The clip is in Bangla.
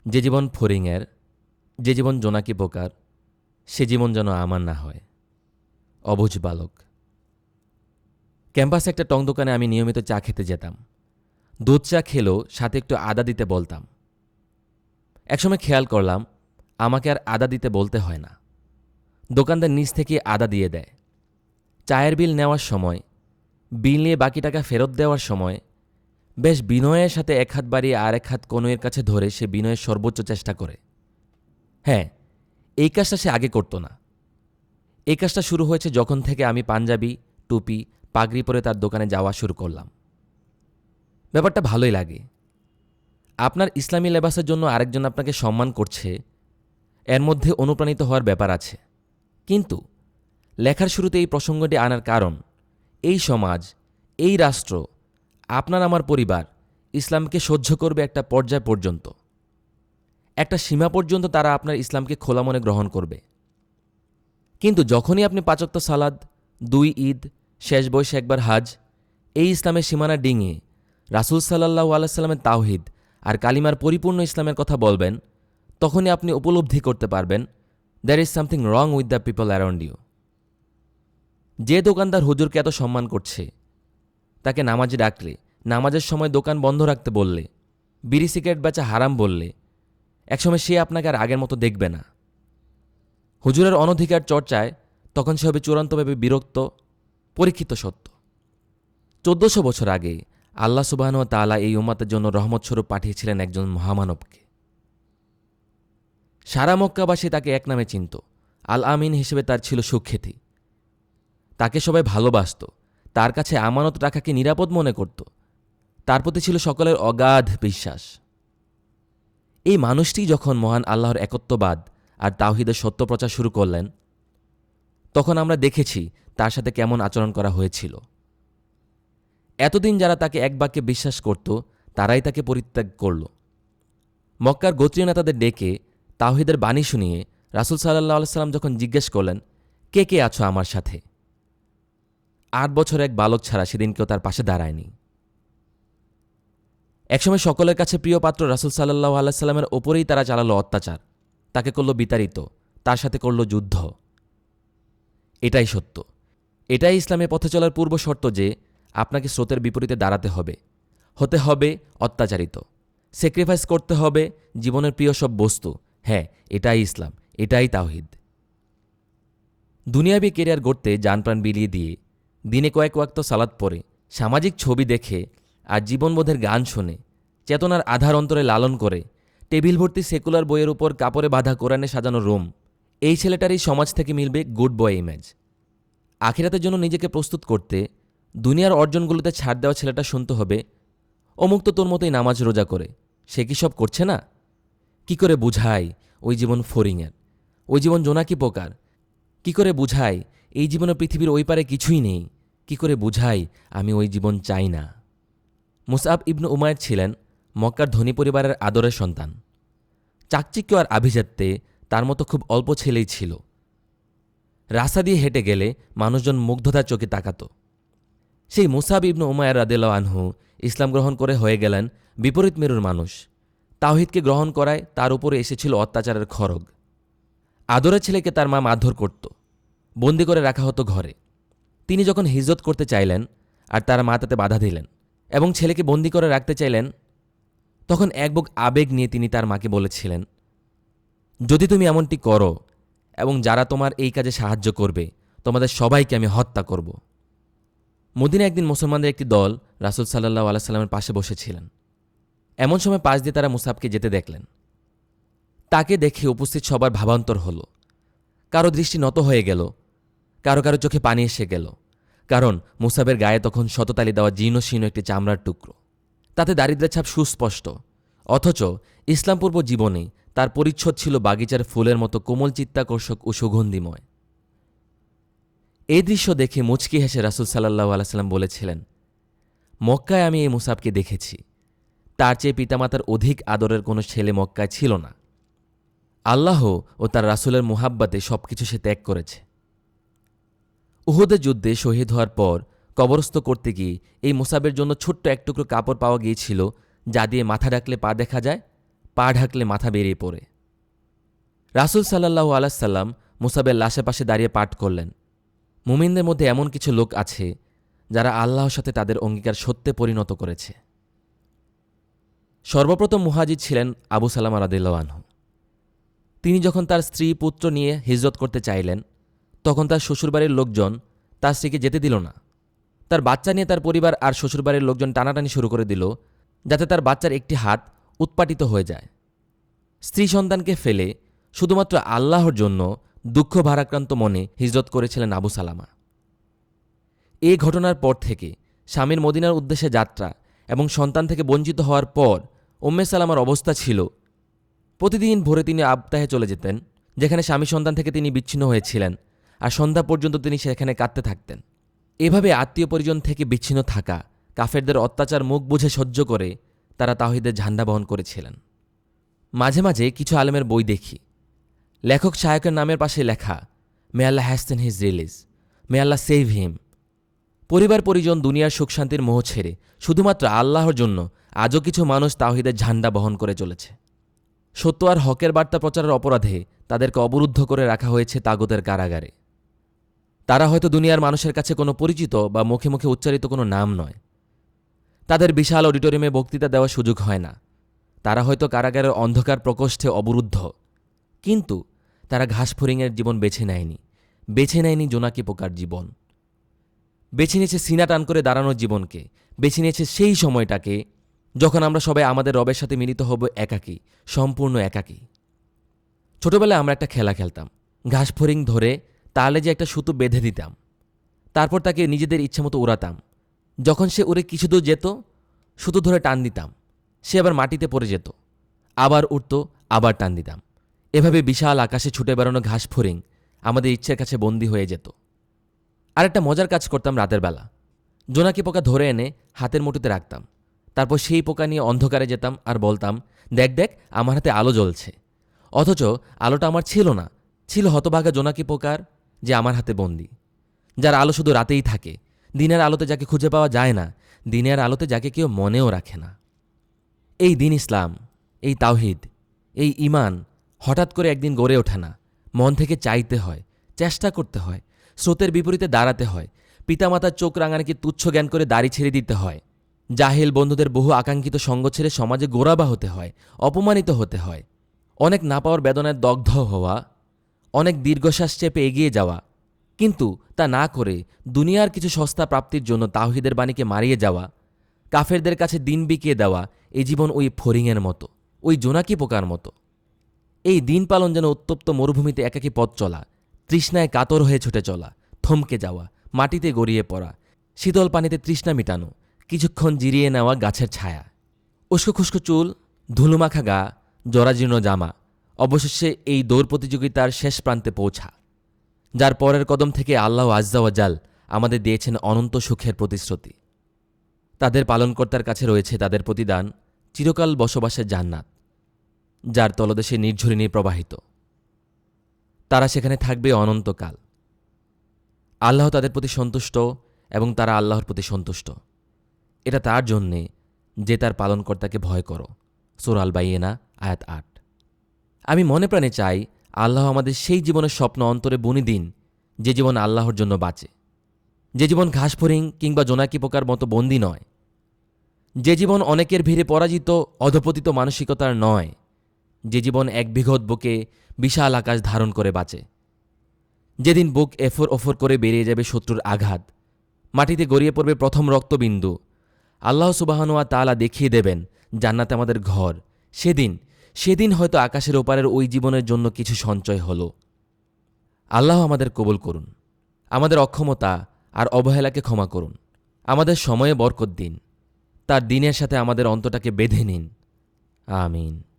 যে জীবন ফড়িংয়ের, যে জীবন জোনাকি পোকার, সে জীবন যেন আমার না হয়। অবুঝ বালক। ক্যাম্পাসে একটা টং দোকানে আমি নিয়মিত চা খেতে যেতাম। দুধ চা খেলেও সাথে একটু আদা দিতে বলতাম। একসময় খেয়াল করলাম আমাকে আর আদা দিতে বলতে হয় না, দোকানদার নিজ থেকে আদা দিয়ে দেয়। চায়ের বিল নেওয়ার সময়, বিল নিয়ে বাকি টাকা ফেরত দেওয়ার সময় বেশ বিনয়ের সাথে এক হাত বাড়িয়ে আর এক হাত কনুইয়ের কাছে ধরে সে বিনয়ের সর্বোচ্চ চেষ্টা করে। হ্যাঁ, এই কাজটা সে আগে করত না। এই কাজটা শুরু হয়েছে যখন থেকে আমি পাঞ্জাবি, টুপি, পাগড়ি পরে তার দোকানে যাওয়া শুরু করলাম। ব্যাপারটা ভালোই লাগে। আপনার ইসলামী লেবাসের জন্য আরেকজন আপনাকে সম্মান করছে, এর মধ্যে অনুপ্রাণিত হওয়ার ব্যাপার আছে। কিন্তু লেখার শুরুতে এই প্রসঙ্গটি আনার কারণ, এই সমাজ, এই রাষ্ট্র, আপনার আমার পরিবার ইসলামকে সহ্য করবে একটা পর্যায় পর্যন্ত। একটা সীমা পর্যন্ত তারা আপনার ইসলামকে খোলা মনে গ্রহণ করবে। কিন্তু যখনই আপনি 5 ওয়াক্ত সালাদ, 2 ঈদ, শেষ বয়সে একবার হাজ, এই ইসলামের সীমানা ডিঙিয়ে রাসূল সাল্লাল্লাহু আলাইহি সাল্লামের তাওহীদ আর কালিমার পরিপূর্ণ ইসলামের কথা বলবেন, তখনই আপনি উপলব্ধি করতে পারবেন there is something wrong with the people around you. যে দোকানদার হুজুরকে এত সম্মান করছে, তাকে নামাজে ডাকলে, নামাজের সময় দোকান বন্ধ রাখতে বললে, বিড়ি সিগারেট বেচা হারাম বললে, একসময় সে আপনাকে আর আগের মতো দেখবে না। হুজুরের অনধিকার চর্চায় তখন সে হবে চূড়ান্তভাবে বিরক্ত, পরীক্ষিত সত্য। 1400 বছর আগে আল্লাহ সুবহানাহু ওয়া তাআলা এই উম্মতের জন্য রহমতস্বরূপ পাঠিয়েছিলেন একজন মহামানবকে। সারা মক্কাবাসী তাকে এক নামে চিনত। আল আমিন হিসেবে তার ছিল সুখ্যাতি। তাকে সবাই ভালোবাসত, তার কাছে আমানত রাখাকে নিরাপদ মনে করত, তার প্রতি ছিল সকলের অগাধ বিশ্বাস। এই মানুষটি যখন মহান আল্লাহর একত্ববাদ আর তাওহীদের সত্য প্রচার শুরু করলেন, তখন আমরা দেখেছি তার সাথে কেমন আচরণ করা হয়েছিল। এতদিন যারা তাকে এক বাক্যে বিশ্বাস করত, তারাই তাকে পরিত্যাগ করল। মক্কার গোত্রীয় নেতাদের ডেকে তাওহীদের বাণী শুনিয়ে রাসূল সাল্লাল্লাহু আলাইহি সাল্লাম যখন জিজ্ঞেস করলেন, কে কে আছো আমার সাথে, 8 বছর এক বালক ছাড়া সেদিন কেউ তার পাশে দাঁড়ায়নি। একসময় সকলের কাছে প্রিয় পাত্র রাসূল সাল্লাল্লাহু আলাইহি সাল্লামের ওপরেই তারা চালালো অত্যাচার, তাকে করল বিতাড়িত, তার সাথে করল যুদ্ধ। এটাই সত্য, এটাই ইসলামের পথে চলার পূর্ব শর্ত যে আপনাকে স্রোতের বিপরীতে দাঁড়াতে হবে, হতে হবে অত্যাচারিত, স্যাক্রিফাইস করতে হবে জীবনের প্রিয় সব বস্তু। হ্যাঁ, এটাই ইসলাম, এটাই তাওহীদ। দুনিয়াবি কেরিয়ার গড়তে জানপ্রাণ বিলিয়ে দিয়ে, দিনে কয়েক ওয়াক্ত সালাত পড়ে, সামাজিক ছবি দেখে আর জীবনবোধের গান শুনে, চেতনার আধার অন্তরে লালন করে, টেবিল ভর্তি সেকুলার বইয়ের উপর কাপড়ে বাঁধা কোরআনে সাজানো রুম, এই ছেলেটারই সমাজ থেকে মিলবে গুড বয় ইমেজ। আখিরাতের জন্য নিজেকে প্রস্তুত করতে দুনিয়ার অর্জনগুলোতে ছাড় দেওয়া ছেলেটা শুনতে হবে, অমুক তো তোর মতোই নামাজ রোজা করে, সে কি সব করছে না? কি করে বুঝাই ওই জীবন ফড়িংয়ের, ওই জীবন জোনাকি পোকার? কি করে বুঝাই এই জীবনে পৃথিবীর ওই পারে কিছুই নেই? কি করে বুঝাই আমি ওই জীবন চাই না? মুসআব ইবনু উমাইর ছিলেন মক্কার ধনী পরিবারের আদরের সন্তান। চাকচিক্য আর আভিজাত্যে তার মতো খুব অল্প ছেলেই ছিল। রাস্তা দিয়ে হেঁটে গেলে মানুষজন মুগ্ধতার চোখে তাকাত। সেই মুসআব ইবনু উমাইর রাদিয়াল্লাহু আনহু ইসলাম গ্রহণ করে হয়ে গেলেন বিপরীত মেরুর মানুষ। তাওহীদকে গ্রহণ করায় তার উপরে এসেছিল অত্যাচারের খড়গ। আদরের ছেলেকে তার মা মারধর করত, বন্দি করে রাখা হতো ঘরে। তিনি যখন হিজরত করতে চাইলেন আর তার মা তাতে বাধা দিলেন এবং ছেলেকে বন্দি করে রাখতে চাইলেন, তখন এক বুক আবেগ নিয়ে তিনি তার মাকে বলেছিলেন, যদি তুমি এমনটি করো এবং যারা তোমার এই কাজে সাহায্য করবে, তোমাদের সবাইকে আমি হত্যা করব। মদিনায় একদিন মুসলমানদের একটি দল রাসূল সাল্লাল্লাহু আলাইহি সাল্লামের পাশে বসেছিলেন। এমন সময় পাশ দিয়ে তারা মুসআবকে যেতে দেখলেন। তাকে দেখে উপস্থিত সবার ভাবান্তর হল। কারো দৃষ্টি নত হয়ে গেল, কারো কারো চোখে পানি এসে গেল, কারণ মুসআবের গায়ে তখন শততালি দেওয়া জীর্ণশীর্ণ একটি চামড়ার টুকরো, তাতে দারিদ্র্যের ছাপ সুস্পষ্ট। অথচ ইসলামপূর্ব জীবনে তার পরিচ্ছদ ছিল বাগিচার ফুলের মতো কোমল চিত্তাকর্ষক ও সুগন্ধিময়। এই দৃশ্য দেখে মুচকি হেসে রাসূল সাল্লাল্লাহু আলাইহি সাল্লাম বলেছিলেন, মক্কায় আমি এই মুসআবকে দেখেছি, তার চেয়ে পিতামাতার অধিক আদরের কোনো ছেলে মক্কায় ছিল না। আল্লাহ ও তার রাসূলের মুহাব্বতে সবকিছু সে ত্যাগ করেছে। উহুদের যুদ্ধে শহীদ হওয়ার পর কবরস্থ করতে গিয়ে এই মুসআবের জন্য ছোট্ট এক টুকরো কাপড় পাওয়া গিয়েছিল, যা দিয়ে মাথা ঢাকলে পা দেখা যায়, পা ঢাকলে মাথা বেরিয়ে পড়ে। রাসূল সাল্লাল্লাহু আলাইহি সাল্লাম মুসাবের লাশের পাশে দাঁড়িয়ে পাঠ করলেন, মুমিনদের মধ্যে এমন কিছু লোক আছে যারা আল্লাহর সাথে তাদের অঙ্গীকার সত্যে পরিণত করেছে। সর্বপ্রথম মুহাজির ছিলেন আবু সালামা রাদিয়াল্লাহু আনহু। তিনি যখন তার স্ত্রী পুত্র নিয়ে হিজরত করতে চাইলেন, তখন তার শ্বশুরবাড়ির লোকজন তার স্ত্রীকে যেতে দিল না। তার বাচ্চা নিয়ে তার পরিবার আর শ্বশুরবাড়ির লোকজন টানাটানি শুরু করে দিল, যাতে তার বাচ্চার একটি হাত উৎপাটিত হয়ে যায়। স্ত্রী সন্তানকে ফেলে শুধুমাত্র আল্লাহর জন্য দুঃখ ভারাক্রান্ত মনে হিজরত করেছিলেন আবু সালামা। এই ঘটনার পর থেকে স্বামীর মদিনার উদ্দেশ্যে যাত্রা এবং সন্তান থেকে বঞ্চিত হওয়ার পর উম্মে সালামার অবস্থা ছিল, প্রতিদিন ভোরে তিনি আবতাহে চলে যেতেন, যেখানে স্বামী সন্তান থেকে তিনি বিচ্ছিন্ন হয়েছিলেন, আর সন্ধ্যা পর্যন্ত তিনি সেখানে কাঁদতে থাকতেন। এভাবে আত্মীয় পরিজন থেকে বিচ্ছিন্ন থাকা কাফেরদের অত্যাচার মুখ বুঝে সহ্য করে তারা তাওহীদের ঝান্ডা বহন করেছিলেন। মাঝে মাঝে কিছু আলেমের বই দেখি, লেখক শায়কের নামের পাশে লেখা, মে আল্লাহ হ্যাসেন হিজ রিলিজ, মে আল্লাহ সেভ হিম। পরিবার পরিজন দুনিয়ার সুখ শান্তির মোহ ছেড়ে শুধুমাত্র আল্লাহর জন্য আজও কিছু মানুষ তাওহীদের ঝান্ডা বহন করে চলেছে। সত্য আর হকের বার্তা প্রচারের অপরাধে তাদেরকে অবরুদ্ধ করে রাখা হয়েছে তাগুতের কারাগারে। তারা হয়তো দুনিয়ার মানুষের কাছে কোনো পরিচিত বা মুখে মুখে উচ্চারিত কোনো নাম নয়। তাদের বিশাল অডিটোরিয়ামে বক্তৃতা দেওয়ার সুযোগ হয় না। তারা হয়তো কারাগারের অন্ধকার প্রকোষ্ঠে অবরুদ্ধ, কিন্তু তারা ঘাসফড়িংয়ের জীবন বেছে নেয়নি জোনাকি পোকার জীবন। বেছে নিয়েছে সিনা টান করে দাঁড়ানোর জীবনকে, বেছে নিয়েছে সেই সময়টাকে যখন আমরা সবাই আমাদের রবের সাথে মিলিত হব একাকী, সম্পূর্ণ একাকী। ছোটবেলায় আমরা একটা খেলা খেলতাম, ঘাসফড়িং ধরে তালে যে একটা সুতো বেঁধে দিতাম, তারপর তাকে নিজেদের ইচ্ছামতো উড়াতাম। যখন সে উড়ে কিছু দূর যেত, সুতো ধরে টান দিতাম, সে আবার মাটিতে পড়ে যেত, আবার উঠত, আবার টান দিতাম। এভাবে বিশাল আকাশে ছুটে বেড়ানো ঘাসফড়িং আমাদের ইচ্ছের কাছে বন্দী হয়ে যেত। আরেকটা মজার কাজ করতাম রাতের বেলা, জোনাকি পোকা ধরে এনে হাতের মুঠোতে রাখতাম, তারপর সেই পোকা নিয়ে অন্ধকারে যেতাম আর বলতাম, দেখ দেখ আমার হাতে আলো জ্বলছে। অথচ আলোটা আমার ছিল না, ছিল হতভাগা জোনাকি পোকার, যে আমার হাতে বন্দী, যার আলো শুধু রাতেই থাকে, দিনের আলোতে যাকে খুঁজে পাওয়া যায় না, দিনের আলোতে যাকে কেউ মনেও রাখে না। এই দিন ইসলাম, এই তাওহীদ, এই ঈমান হঠাৎ করে একদিন গড়ে ওঠে না। মন থেকে চাইতে হয়, চেষ্টা করতে হয়, স্রোতের বিপরীতে দাঁড়াতে হয়, পিতামাতার চোখ রাঙানিকে তুচ্ছ জ্ঞান করে দাড়ি ছেড়ে দিতে হয়, জাহেল বন্ধুদের বহু আকাঙ্ক্ষিত সঙ্গ ছেড়ে সমাজে গোড়াবা হতে হয়, অপমানিত হতে হয়, অনেক না পাওয়ার বেদনায় দগ্ধ হওয়া, অনেক দীর্ঘশ্বাস চেপে এগিয়ে যাওয়া, কিন্তু তা না করে দুনিয়ার কিছু সস্তা প্রাপ্তির জন্য তাওহীদের বাণীকে মারিয়ে যাওয়া, কাফেরদের কাছে দিন বিকিয়ে দেওয়া। এই জীবন ওই ফড়িংয়ের মতো, ওই জোনাকি পোকার মতো। এই দিন পালন যেন উত্তপ্ত মরুভূমিতে একাকী পথ চলা, তৃষ্ণায় কাতর হয়ে ছুটে চলা, থমকে যাওয়া, মাটিতে গড়িয়ে পড়া, শীতল পানিতে তৃষ্ণা মিটানো, কিছুক্ষণ জিরিয়ে নেওয়া গাছের ছায়া, উস্কো খুস্কো চুল, ধুলোমাখা গা, জরাজীর্ণ জামা, অবশেষে এই দৌড় প্রতিযোগিতার শেষ প্রান্তে পৌঁছা, যার পরের কদম থেকে আল্লাহ আজ্জা ওয়া জাল আমাদের দিয়েছেন অনন্ত সুখের প্রতিশ্রুতি। তাদের পালনকর্তার কাছে রয়েছে তাদের প্রতিদান, চিরকাল বসবাসের জান্নাত, যার তলদেশে নির্ঝরিণী প্রবাহিত। তারা সেখানে থাকবে অনন্তকাল। আল্লাহ তাদের প্রতি সন্তুষ্ট এবং তারা আল্লাহর প্রতি সন্তুষ্ট। এটা তার জন্যে যে তার পালনকর্তাকে ভয় করো। সূরা আল বাইয়িনা আয়াত ৮। আমি মনে প্রাণে চাই আল্লাহ আমাদের সেই জীবনের স্বপ্ন অন্তরে বুনে দিন, যে জীবন আল্লাহর জন্য বাঁচে, যে জীবন ঘাসফড়িং কিংবা জোনাকি পোকার মতো বন্দী নয়, যে জীবন অনেকের ভিড়ে পরাজিত অধপতিত মানসিকতার নয়, যে জীবন এক বিঘত বুকে বিশাল আকাশ ধারণ করে বাঁচে। যেদিন বুক এফর ওফর করে বেরিয়ে যাবে শত্রুর আঘাত, মাটিতে গড়িয়ে পড়বে প্রথম রক্তবিন্দু, আল্লাহ সুবহানাহু ওয়া তাআলা দেখিয়ে দেবেন জান্নাতে আমাদের ঘর। সেদিন হয়তো আকাশের ওপারের ওই জীবনের জন্য কিছু সঞ্চয় হলো। আল্লাহ আমাদের কবুল করুন, আমাদের অক্ষমতা আর অবহেলাকে ক্ষমা করুন, আমাদের সময়ে বরকত দিন, তার দিনের সাথে আমাদের অন্তটাকে বেঁধে নিন। আমিন।